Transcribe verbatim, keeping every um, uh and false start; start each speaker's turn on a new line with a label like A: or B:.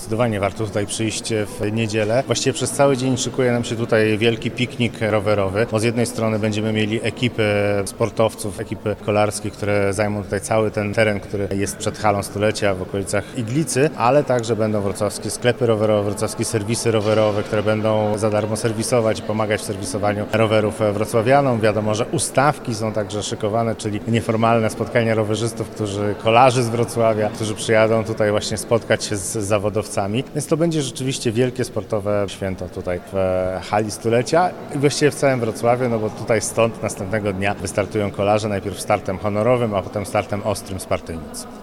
A: zdecydowanie warto tutaj przyjść w niedzielę. Właściwie przez cały dzień szykuje nam się tutaj wielki piknik rowerowy, bo z jednej strony będziemy mieli ekipy sportowców, ekipy kolarskie, które zajmą tutaj cały ten teren, który jest przed halą stulecia w okolicach Iglicy, ale także będą wrocławskie sklepy rowerowe, wrocławskie serwisy rowerowe, które będą za darmo serwisować i pomagać w serwisowaniu rowerów wrocławianom. Wiadomo, że ustawki są także szykowane, czyli nieformalne spotkania rowerzystów, którzy kolarzy z Wrocławia, którzy przyjadą tutaj właśnie spotkać się z zawodowcami. Więc to będzie rzeczywiście wielkie sportowe święto tutaj w hali stulecia i właściwie w całym Wrocławiu, no bo tutaj stąd następnego dnia wystartują kolarze, najpierw startem honorowym, a potem startem ostrym z Partynic.